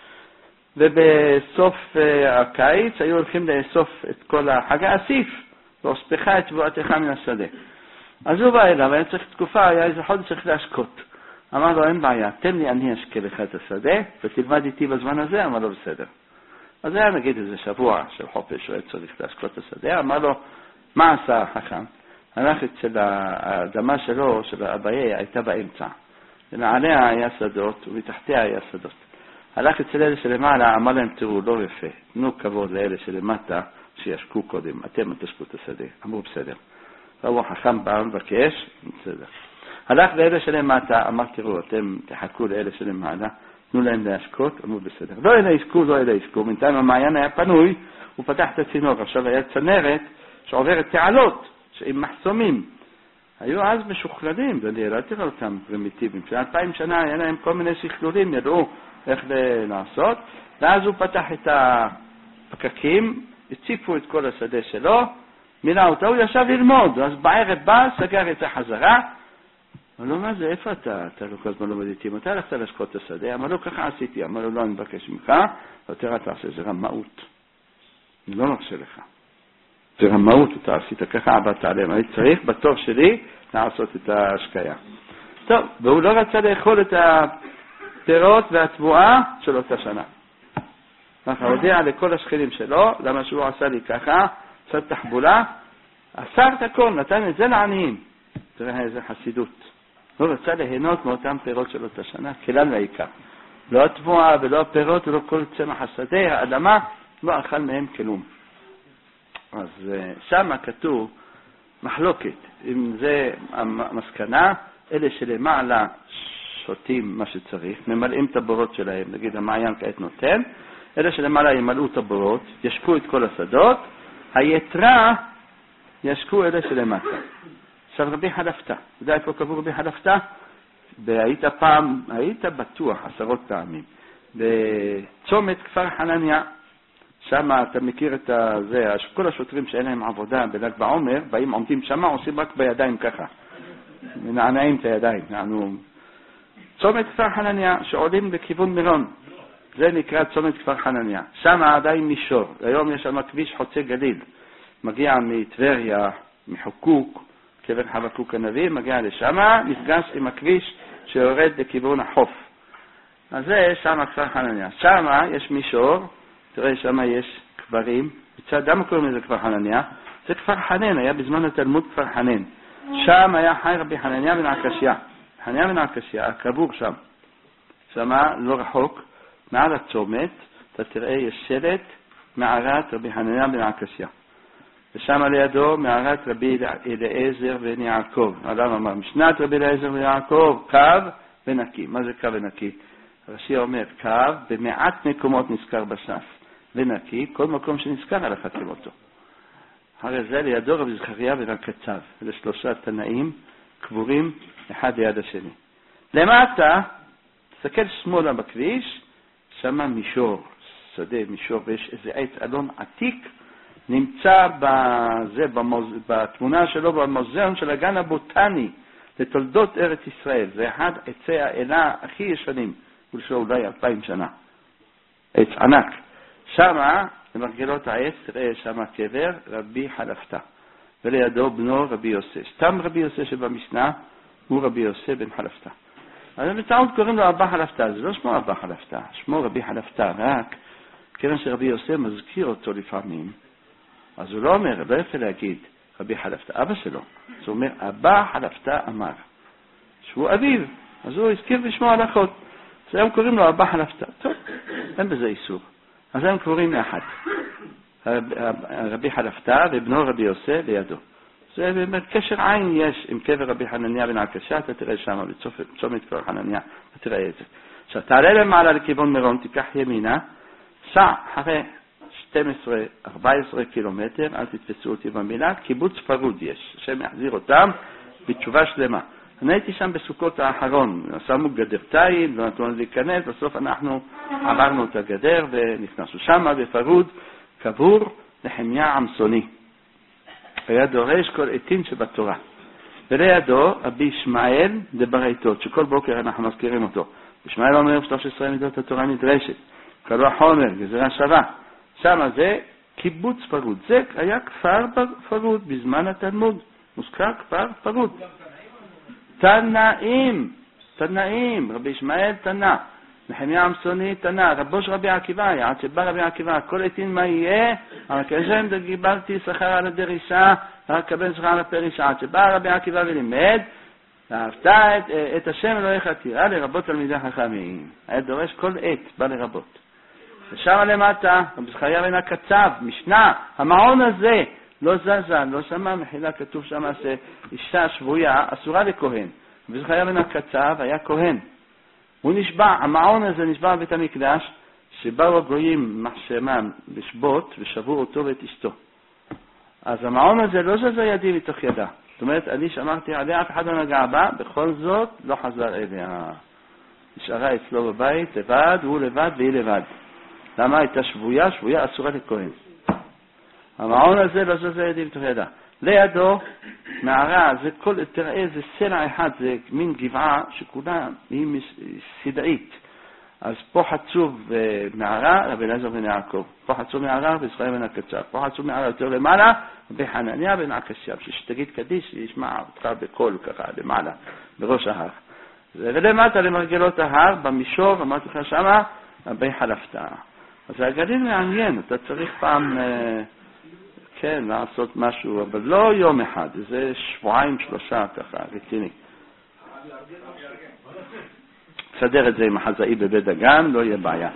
A: ובסוף הקיץ היו הולכים לאסוף את כל החג האסיף, ואוספך את תבואתך מן השדה. אז הוא בא אליו, היה צריך תקופה, היה איזה חודש צריך להשקות. אמר לו, אין בעיה, תן לי, אני אשקה לך את השדה, ותלמד איתי בזמן הזה. אמר לו, בסדר. אז היה נגיד איזה שבוע של חופש, הוא היה צריך להשקות את השדה. אמר לו, מה עשה החכם? הלך אצל האדמה שלו, של הבעיה, הייתה באמצע. ומעליה היה שדות, ומתחתיה היה שדות. הלך אצל אלה שלמעלה, אמר להם, תראו, לא יפה, תנו כבוד לאלה שלמטה, שישקו קודם, אתם תשקו את השדה. אמרו, בסדר. והוא החכם בא מבקש, בסדר. הלך לאלה שלמטה, אמר, תראו, אתם תחכו לאלה שלמעלה, תנו להם להשקות, אמרו, בסדר. לא אלה ישקו, לא אלה ישקו. בינתיים המעיין היה פנוי, הוא פתח את הצינור. עכשיו היה צנרת שעוברת תעלות, עם מחסומים. היו אז משוכללים, לא תראה אותם פרימיטיביים. של אלפיים שנה היה להם כל מיני שכלולים, ידעו איך לעשות. ואז הוא פתח את הפקקים, הציפו את כל השדה שלו, מילה אותו, הוא ישב ללמוד. אז בערב בא, סגר את זה חזרה. אמר לו, מה זה, איפה אתה? אתה לא כל הזמן לומד איתי, מתי הלכת להשקות את השדה? אמר לו, ככה עשיתי. אמר לו, לא, אני מבקש ממך, יותר אתה עושה, זה רמאות. אני לא מרשה לך. זה רמאות, אתה עשית ככה, עבדת עליהם. אני צריך בתור שלי לעשות את ההשקיה. טוב, והוא לא רצה לאכול את הפירות והתבואה של אותה שנה. ככה הודיע לכל השכנים שלו, למה שהוא עשה לי ככה, עשה תחבולה, אסר את הכל, נתן את זה לעניים. תראה איזה חסידות. הוא רצה ליהנות מאותם פירות של אותה שנה, כלל ועיקר. לא התבואה ולא הפירות ולא כל צמח השדה, האדמה, לא אכל מהם כלום. אז שם כתוב מחלוקת, אם זה המסקנה, אלה שלמעלה שותים מה שצריך, ממלאים את הבורות שלהם, נגיד המעיין כעת נותן, אלה שלמעלה ימלאו את הבורות, ישקו את כל השדות, היתרה ישקו אלה שלמטה. עכשיו רבי חלפתא, יודע איפה קבור רבי חלפתא? והיית פעם, היית בטוח עשרות פעמים, בצומת כפר חנניה, שם אתה מכיר את זה, כל השוטרים שאין להם עבודה בל"ג בעומר, באים עומדים שם, עושים רק בידיים ככה, מנענעים את הידיים. נענו. צומת כפר חנניה שעולים לכיוון מירון, זה נקרא צומת כפר חנניה. שם עדיין מישור, היום יש שם כביש חוצה גליל, מגיע מטבריה, מחוקוק, קבר חבקוק הנביא, מגיע לשם, נפגש עם הכביש שיורד לכיוון החוף. אז זה שם כפר חנניה. שם יש מישור, תראה, שם יש קברים, בצד, למה קוראים לזה כפר חנניה? זה כפר חנן, היה בזמן התלמוד כפר חנן. שם היה חי רבי חנניה בן עקשיא. חנניה בן עקשיא, הקבור שם. שם לא רחוק, מעל הצומת, אתה תראה, יש שלט, מערת רבי חנניה בן עקשיא. ושם לידו מערת רבי אליעזר בן יעקב. אדם אמר, משנת רבי אליעזר בן יעקב, קו ונקי. מה זה קו ונקי? רש"י אומר, קו במעט מקומות נזכר בש"ס. ונקי, כל מקום שנזכר על החתים אותו. הרי זה לידו רבי זכריה בן הקצב. אלה שלושה תנאים קבורים אחד ליד השני. למטה, תסתכל שמאלה בכביש, שם מישור, שדה מישור, ויש איזה עץ אלון עתיק, נמצא בזה, במוז... בתמונה שלו במוזיאון של הגן הבוטני לתולדות ארץ ישראל. זה אחד עצי האלה הכי ישנים, ולשו אולי אלפיים שנה. עץ ענק. שמה, למרגלות העץ, תראה שמה קבר, רבי חלפתא. ולידו בנו רבי יוסף. סתם רבי יוסף שבמשנה, הוא רבי יוסף בן חלפתא. אז בטעות קוראים לו אבא חלפתא, זה לא שמו אבא חלפתא, שמו רבי חלפתא, רק כיוון שרבי יוסף מזכיר אותו לפעמים, אז הוא לא אומר, לא יפה להגיד רבי חלפתא, אבא שלו. אז הוא אומר, אבא חלפתא אמר, שהוא אביו, אז הוא הזכיר בשמו הלכות. אז הם קוראים לו אבא חלפתא. טוב, אין בזה איסור. אז הם קוראים לאחד. רבי חלפתא ובנו רבי יוסף לידו. זה באמת קשר עין יש עם קבר רבי חנניה בן עקשיא, אתה תראה שם, בצומת כפר חנניה, אתה תראה את זה. עכשיו, תעלה למעלה לכיוון מירון, תיקח ימינה, סע אחרי שתים עשרה ארבע עשרה קילומטר, אל תתפסו אותי במילה, קיבוץ פרוד יש, השם יחזיר אותם בתשובה שלמה. אני הייתי שם בסוכות האחרון, שמו גדר תיל, לא נתנו להיכנס, בסוף אנחנו עברנו את הגדר ונכנסנו שם בפרוד, קבור נחמיה עמסוני. היה דורש כל עתין שבתורה. ולידו אבי ישמעאל דברייתות, שכל בוקר אנחנו מזכירים אותו. ישמעאל אומר שלוש עשרה מידות התורה נדרשת. קלוע חומר, גזירה שווה. שם זה קיבוץ פרוד. זה היה כפר פרוד בזמן התלמוד. מוזכר כפר פרוד. תנאים, תנאים, רבי ישמעאל תנא. נחמיה עמסוני תנא, רבו של רבי עקיבא היה, עד שבא רבי עקיבא, כל עתין מה יהיה, אבל כשם גיברתי שכר על הדרישה, רק קבל שכר על הפרישה, עד שבא רבי עקיבא ולימד, ואהבת את, את השם אלוהיך תירא לרבות תלמידי חכמים. היה דורש כל עת, בא לרבות. ושם למטה, רבי זכריה בן הקצב, משנה, המעון הזה לא זזה, לא שמע, מחילה כתוב שם שאישה שבויה אסורה לכהן. רבי זכריה בן הקצב היה כהן. הוא נשבע, המעון הזה נשבע בבית המקדש, שבאו הגויים מחשמן לשבות ושבו אותו ואת אשתו. אז המעון הזה לא זזה ידי מתוך ידה. זאת אומרת, אני שמרתי עליה, אף אחד לא נגע בה, בכל זאת לא חזר אליה. נשארה אצלו בבית לבד, הוא לבד והיא לבד. למה? הייתה שבויה, שבויה אסורה לכהן. המעון הזה לא זזה ידי מתוך ידה. לידו, מערה, זה כל, תראה, זה סלע אחד, זה מין גבעה שכולה היא סדעית. אז פה חצוב מערה, רבי אליעזר בן יעקב. פה חצוב מערה, רבי זכריה בן הקצב. פה חצוב מערה יותר למעלה, רבי חנניה בן עקשיא. שתגיד קדיש, ישמע אותך בקול ככה, למעלה, בראש ההר. ולמטה למרגלות ההר, במישור, אמרתי לך שמה, רבי חלפתא. אז הגליל מעניין, אתה צריך פעם... כן, לעשות משהו, אבל לא יום אחד, זה שבועיים, שלושה, ככה, רציני. תסדר את זה עם החזאי בבית דגן, לא יהיה בעיה.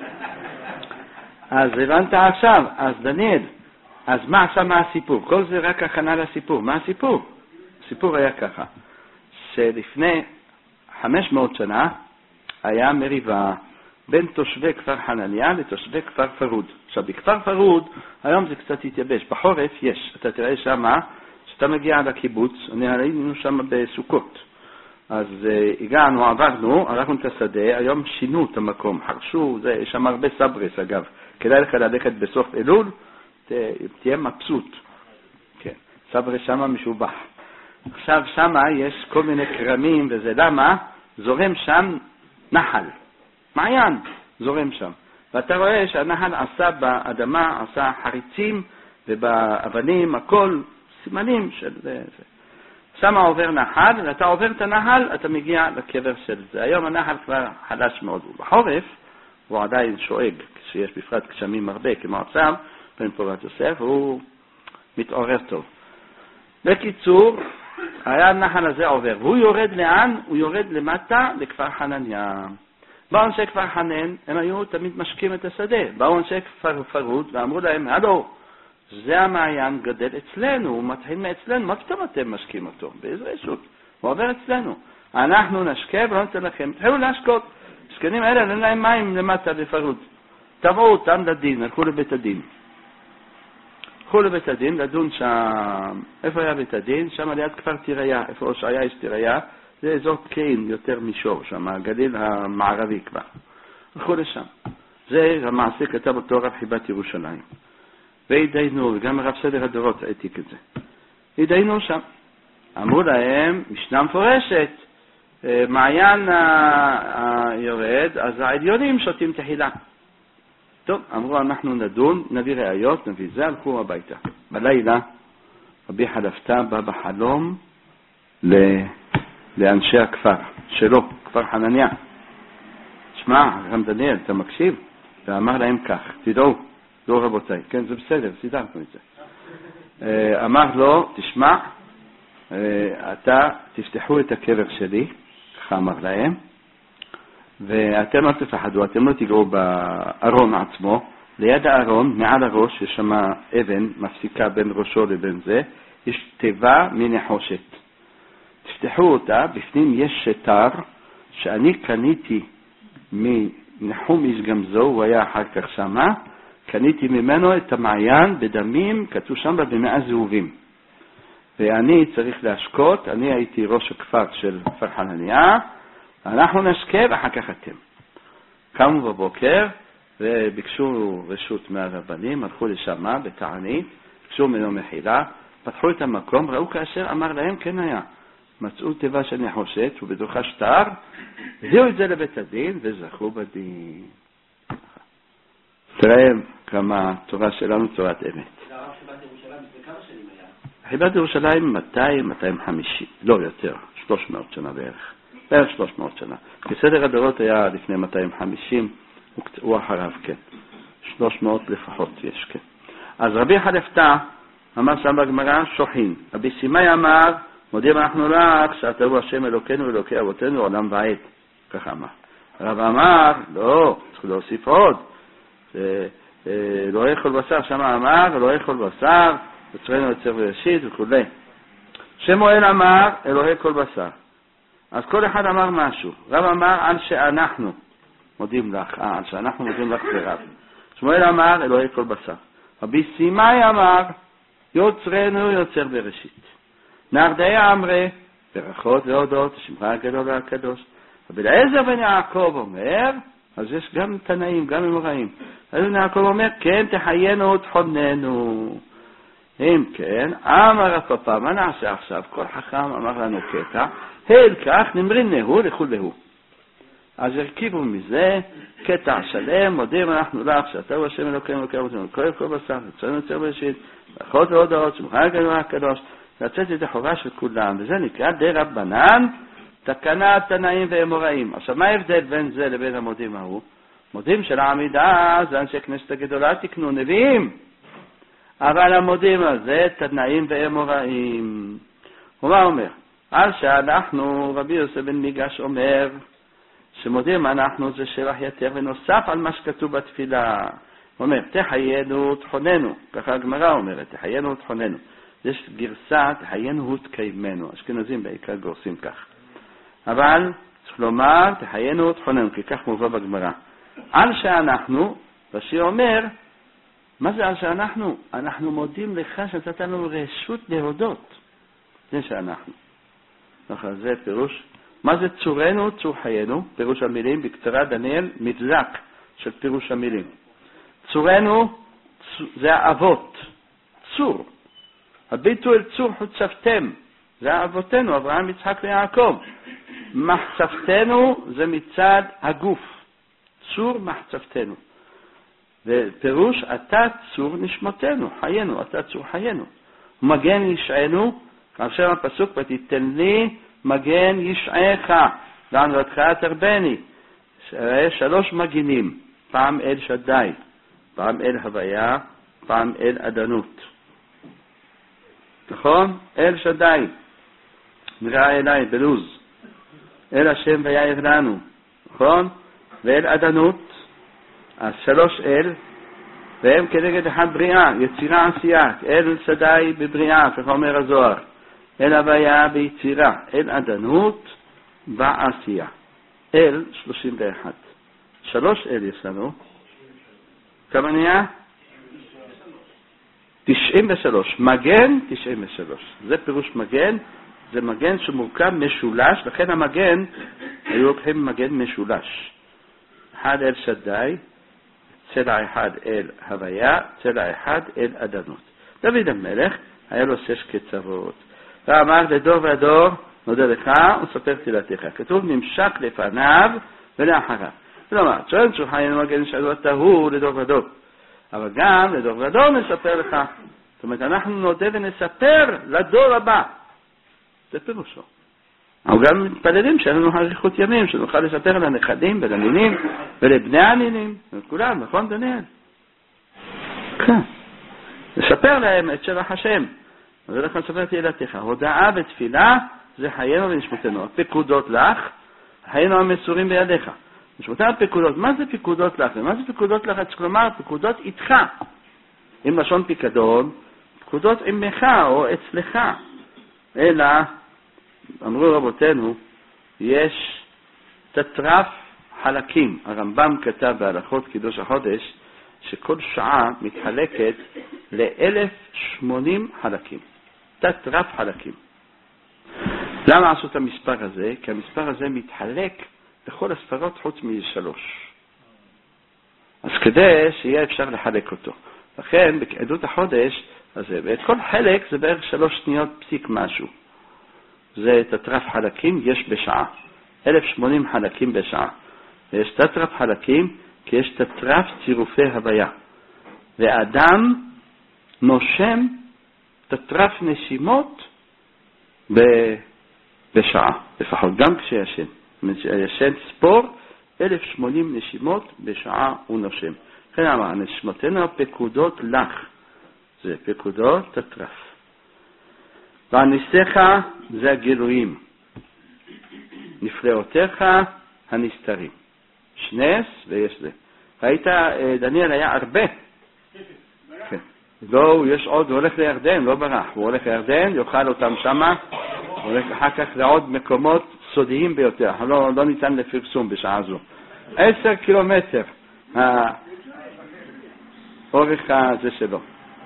A: אז הבנת עכשיו, אז דניאל, אז מה עשה מה הסיפור? כל זה רק הכנה לסיפור. מה הסיפור? הסיפור היה ככה, שלפני חמש מאות שנה היה מריבה בין תושבי כפר חנניה לתושבי כפר פרוד. עכשיו, בכפר פרוד, היום זה קצת התייבש. בחורף יש, אתה תראה שמה, שאתה מגיע לקיבוץ, אני היינו שם בסוכות. אז uh, הגענו, עברנו, ערכנו את השדה, היום שינו את המקום, חרשו, זה, יש שם הרבה סברס אגב. כדאי לך ללכת בסוף אלול, ת, תהיה מבסוט. כן, סברס שם משובח. עכשיו שמה יש כל מיני קרמים וזה, למה? זורם שם נחל. מעיין זורם שם. ואתה רואה שהנחל עשה באדמה, עשה חריצים ובאבנים, הכל סימנים של זה. שם עובר נחל, ואתה עובר את הנחל, אתה מגיע לקבר של זה. היום הנחל כבר חלש מאוד. בחורף הוא עדיין שואג, כשיש בפרט גשמים הרבה, כמו עכשיו, בן פורת יוסף, הוא מתעורר טוב. בקיצור, היה הנחל הזה עובר. והוא יורד לאן? הוא יורד למטה לכפר חנניה. באו אנשי כפר חנן, הם היו תמיד משקים את השדה. באו אנשי כפר פרוד ואמרו להם, הלו, זה המעיין גדל אצלנו, הוא מתחיל מאצלנו, מה פתאום אתם משקים אותו? באיזה רשות? הוא עובר אצלנו. אנחנו נשקה ולא ניתן לכם. תחילו להשקות. מסכנים האלה, אין להם מים למטה בפרוד. תבעו אותם לדין, הלכו לבית הדין. הלכו לבית הדין, לדון שם. איפה היה בית הדין? שם ליד כפר תיריה. איפה שהיה יש תיריה? זה אזור קין, יותר מישור שם, הגליל המערבי כבר. הלכו לשם. זה המעשה כתב אותו רב חיבת ירושלים. והתדיינו, וגם רב סדר הדורות העתיק את זה. התדיינו שם. אמרו להם, משנה מפורשת, מעיין היורד, אז העליונים שותים תחילה. טוב, אמרו, אנחנו נדון, נביא ראיות, נביא זה, הלכו הביתה. בלילה, רבי חלפתא בא בחלום ל... לאנשי הכפר שלו, כפר חנניה. שמע, רם דניאל, אתה מקשיב? ואמר להם כך, תדעו, לא רבותיי, כן, זה בסדר, סידרנו את זה. אמר לו, תשמע, אתה תפתחו את הקבר שלי, ככה אמר להם, ואתם לא תפחדו, אתם לא תיגעו בארון עצמו, ליד הארון, מעל הראש, יש שם אבן, מפסיקה בין ראשו לבין זה, יש תיבה מנחושת. תפתחו אותה, בפנים יש שטר שאני קניתי מנחום איש גמזו, הוא היה אחר כך שמה, קניתי ממנו את המעיין בדמים, כתוב שם במאה זהובים. ואני צריך להשקות, אני הייתי ראש הכפר של כפר חנניה, אנחנו נשקה ואחר כך אתם. קמו בבוקר, וביקשו רשות מהרבנים, הלכו לשם בתענית, ביקשו ממנו מחילה, פתחו את המקום, ראו כאשר אמר להם כן היה. מצאו תיבה של נחושת ובתוכה שטר, הביאו את זה לבית הדין וזכו בדין. תראה כמה התורה שלנו תורת אמת.
B: חיבת ירושלים, זה כמה שנים היה?
A: חיבת ירושלים מאתיים מאתיים וחמישים, לא יותר, שלוש מאות שנה בערך. בערך שלוש מאות שנה. כי סדר הדורות היה לפני מאתיים וחמישים, הוא אחריו, כן. שלוש מאות לפחות יש, כן. אז רבי חלפתא אמר שם בגמרא שוחין. רבי סימאי אמר, מודים אנחנו לך שאתה הוא השם אלוקינו ואלוקי אבותינו עולם ועד. ככה אמר. הרב אמר, לא, צריך להוסיף עוד. לא יאכל בשר, שם אמר, לא יאכל בשר, יצרנו יצר בראשית וכו'. שמואל אמר, אלוהי כל בשר. אז כל אחד אמר משהו. רב אמר, על שאנחנו מודים לך, אה, על שאנחנו מודים לך ברב. שמואל אמר, אלוהי כל בשר. רבי סימאי אמר, יוצרנו יוצר בראשית. נרדאי אמרי, ברכות והודות, שמך הגדול והקדוש. רבי אליעזר בן יעקב אומר, אז יש גם תנאים, גם אמוראים. רבי יעקב אומר, כן, תחיינו ותחוננו. אם כן, אמר הפפא, מה נעשה עכשיו? כל חכם אמר לנו קטע, היל כך נמרינהו לכו להו. אז הרכיבו מזה קטע שלם, מודים אנחנו לך, שאתה הוא השם אלוקינו אלוקי אבותינו, כל כל בשר, יצרנו יוצר בראשית, ברכות והודות, שמך הגדול והקדוש, לצאת את החובה של כולם, וזה נקרא די רבנן, תקנת תנאים ואמוראים. עכשיו, מה ההבדל בין זה לבין המודים ההוא? מודים של העמידה, זה אנשי כנסת הגדולה, תקנו נביאים. אבל המודים הזה, תנאים ואמוראים. ומה אומר? על שאנחנו, רבי יוסף בן מיגש אומר, שמודים אנחנו זה שבח יתר ונוסף על מה שכתוב בתפילה. הוא אומר, תחיינו ותחוננו. ככה הגמרא אומרת, תחיינו ותחוננו. יש גרסה, תחיינו ותקיימנו. אשכנזים בעיקר גורסים כך. אבל צריך לומר, תחיינו ותחוננו, כי כך מובא בגמרא. על שאנחנו, רש"י אומר, מה זה על שאנחנו? אנחנו מודים לך שנתת לנו רשות להודות. זה שאנחנו. נכון, זה פירוש. מה זה צורנו, צור חיינו? פירוש המילים, בקצרה דניאל, מבזק של פירוש המילים. צורנו, זה האבות. צור. הביטו אל צור חוצפתם. זה האבותינו, אברהם, יצחק ויעקב. מחצפתנו זה מצד הגוף. צור מחצפתנו. ופירוש, אתה צור נשמתנו, חיינו, אתה צור חיינו. מגן ישענו, כאשר הפסוק, ותיתן לי מגן ישעך, לענותך תרבני. שלוש מגינים, פעם אל שדי, פעם אל הוויה, פעם אל עדנות. נכון? אל שדי, נראה אליי בלוז. אל השם ויער לנו, נכון? ואל עדנות, אז שלוש אל, והם כנגד אחד בריאה, יצירה עשייה, אל שדי בבריאה, כך אומר הזוהר, אל הוויה ביצירה, אל עדנות בעשייה, אל שלושים ואחת. שלוש אל יש לנו, כמה נהיה? תשעים ושלוש, מגן תשעים ושלוש, זה פירוש מגן, זה מגן שמורכב משולש, לכן המגן, היו לוקחים מגן משולש. אחד אל שדי, צלע אחד אל הוויה, צלע אחד אל עדנות. דוד המלך, היה לו שש קצוות. ואמר לדור ודור, נודה לך וספר תהילתך. כתוב נמשק לפניו ולאחריו. כלומר, שואל שולחן מגן שאלת הוא לדור ודור. אבל גם לדור ודור נספר לך. זאת אומרת, אנחנו נודה ונספר לדור הבא. זה פירושו. אנחנו גם מתפללים שאין לנו אריכות ימים, שנוכל לספר לנכדים ולנינים ולבני הנינים, לכולם, נכון דניאל? כן. לספר להם את שבח השם. אז לכן ספר תהילתך. הודעה ותפילה זה חיינו ונשמתנו. הפקודות לך, חיינו המסורים בידיך. נשמתנו הפקודות. מה זה פקודות לך? מה זה פקודות לך? צריך לומר, פקודות איתך. עם לשון פיקדון, פקודות עמך או אצלך. אלא, אמרו רבותינו, יש תטרף חלקים. הרמב"ם כתב בהלכות קידוש החודש, שכל שעה מתחלקת ל-אלף ושמונים חלקים. תטרף חלקים. למה עשו את המספר הזה? כי המספר הזה מתחלק בכל הספרות חוץ משלוש. אז כדי שיהיה אפשר לחלק אותו. לכן, בעדות החודש, אז ואת כל חלק זה בערך שלוש שניות פסיק משהו. זה תטרף חלקים, יש בשעה. אלף ושמונים חלקים בשעה. ויש תטרף חלקים, כי יש תטרף צירופי הוויה. ואדם נושם תטרף נשימות ב- בשעה, לפחות גם כשישן. ישן ספור, אלף ושמונים נשימות בשעה הוא נושם. לכן אמר, נשמותינו פקודות לך. זה פקודות תטרף. והניסיך זה הגילויים. נפלאותיך הנסתרים. שנס ויש זה. ראית, דניאל היה הרבה. כן. לא, יש עוד, הוא הולך לירדן, לא ברח. הוא הולך לירדן, יאכל אותם שמה, הוא הולך אחר כך לעוד מקומות סודיים ביותר. לא, לא ניתן לפרסום בשעה זו. עשר קילומטר. אורך הזה שלו.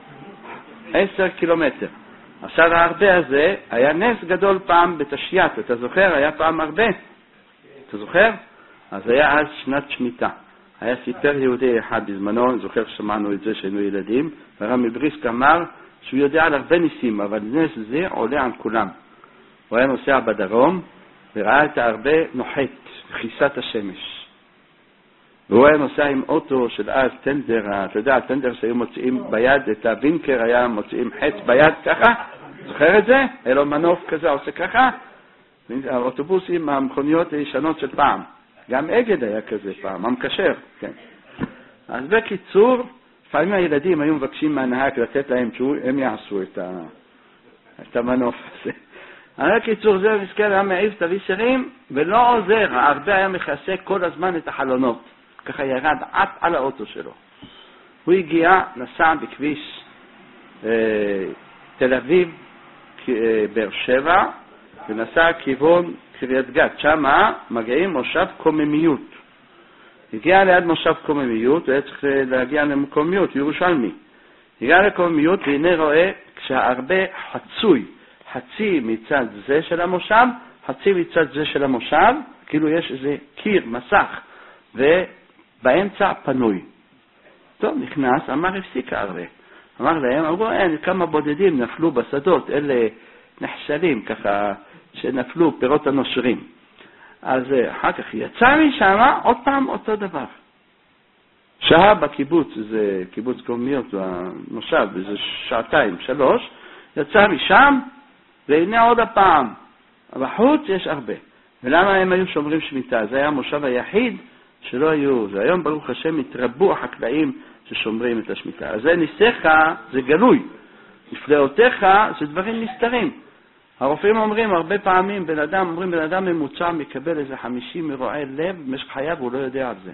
A: עשר קילומטר. עכשיו הרבה הזה היה נס גדול פעם בתשיית. אתה זוכר? היה פעם הרבה. אתה זוכר? אז היה אז שנת שמיטה. היה סיפר יהודי אחד בזמנו, אני זוכר ששמענו את זה שהיינו ילדים, והרב מבריסק אמר שהוא יודע על הרבה ניסים, אבל נס זה עולה על כולם. הוא היה נוסע בדרום, וראה את הרבה נוחת, חיסת השמש. והוא היה נוסע עם אוטו של אז טנדר, אתה יודע, טנדר שהיו מוציאים ביד, את הווינקר היה מוציאים חץ ביד ככה, זוכר את זה? היה לו מנוף כזה, עושה ככה, האוטובוסים, המכוניות הישנות של פעם. גם אגד היה כזה פעם, המקשר, כן. אז בקיצור, לפעמים הילדים היו מבקשים מהנהג לתת להם שהם יעשו את, ה... את המנוף הזה. אבל בקיצור, זה מסכן היה מעיף את הוויסרים, ולא עוזר, הרבה היה מכסה כל הזמן את החלונות. ככה ירד עט על האוטו שלו. הוא הגיע, נסע בכביש אה, תל אביב, אה, באר שבע, ונסע כיוון קריית גת. שמה מגיעים מושב קוממיות. הגיע ליד מושב קוממיות, והיה צריך להגיע למקומיות, ירושלמי. הגיע לקוממיות, והנה רואה, כשהרבה חצוי, חצי מצד זה של המושב, חצי מצד זה של המושב, כאילו יש איזה קיר, מסך, ובאמצע פנוי. טוב, נכנס, אמר, הפסיק הרבה. אמר להם, אמרו, אין, כמה בודדים נפלו בשדות, אלה נחשלים, ככה, שנפלו פירות הנושרים. אז אחר כך יצא משם, עוד פעם אותו דבר. שעה בקיבוץ, זה קיבוץ קוממיות, המושב, זה שעתיים, שלוש, יצא משם, והנה עוד הפעם. בחוץ יש הרבה. ולמה הם היו שומרים שמיטה? זה היה המושב היחיד שלא היו. זה היום ברוך השם התרבו החקלאים ששומרים את השמיטה. אז זה ניסיך, זה גלוי. נפלאותיך זה דברים נסתרים. הרופאים אומרים הרבה פעמים, בן אדם, אומרים בן אדם ממוצע מקבל איזה חמישים אירועי לב במשך חייו, הוא לא יודע על זה.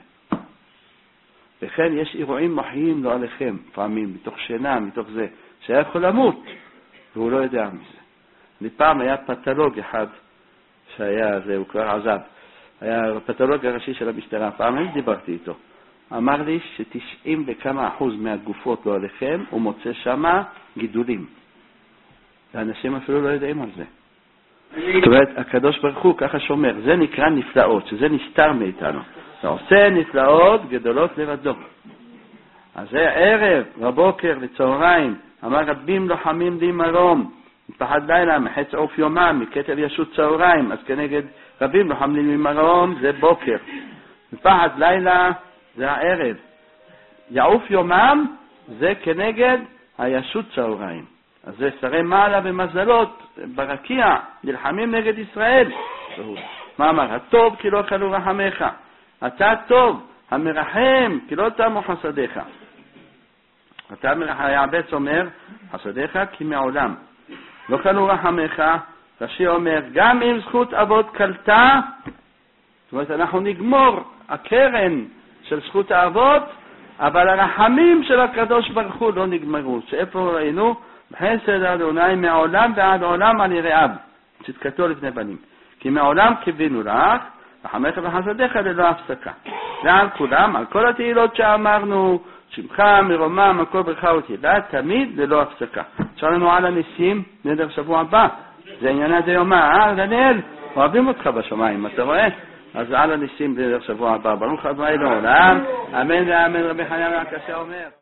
A: וכן יש אירועים מוחיים לא עליכם, פעמים, מתוך שינה, מתוך זה, שהיה יכול למות, והוא לא יודע מזה. לפעם היה פתולוג אחד, שהיה זה, הוא כבר עזב, היה פתולוג הראשי של המשטרה, פעם אני דיברתי איתו, אמר לי שתשעים וכמה אחוז מהגופות לא עליכם, הוא מוצא שמה גידולים. האנשים אפילו לא יודעים על זה. זאת אומרת, הקדוש ברוך הוא ככה שומר, זה נקרא נפלאות, שזה נסתר מאיתנו. זה עושה נפלאות גדולות לבדו. אז זה ערב, בבוקר, לצהריים, אמר רבים לוחמים לי מרום, מפחד לילה, מחץ עוף יומם, מכתב ישות צהריים, אז כנגד רבים לוחמים לי מרום, זה בוקר. מפחד לילה, זה הערב. יעוף יומם, זה כנגד הישות צהריים. אז זה שרי מעלה ומזלות, ברקיע, נלחמים נגד ישראל. מה אמר? הטוב כי לא חלו רחמך. אתה טוב, המרחם כי לא תמו חסדיך. אתה מרחם, היעבץ אומר, חסדיך כי מעולם. לא חלו רחמך, רש"י אומר, גם אם זכות אבות קלטה, זאת אומרת, אנחנו נגמור הקרן של זכות האבות, אבל הרחמים של הקדוש ברוך הוא לא נגמרו. שאיפה ראינו? חסד אדוני מעולם ועד עולם על יראיו, צדקתו לפני בנים. כי מעולם קיווינו לך, רחמך וחסדיך ללא הפסקה. ועל כולם, על כל התהילות שאמרנו, שמך, מרומם, הכל ברכה ותהילה, תמיד ללא הפסקה. אפשר לנו על הניסים, נדר שבוע הבא. זה עניינה דיומה, אה, דניאל, אוהבים אותך בשמיים, אתה רואה? אז על הניסים בשבוע הבא. ברוך הבא לעולם. אמן ואמן. רבי חנניה הקשה אומר.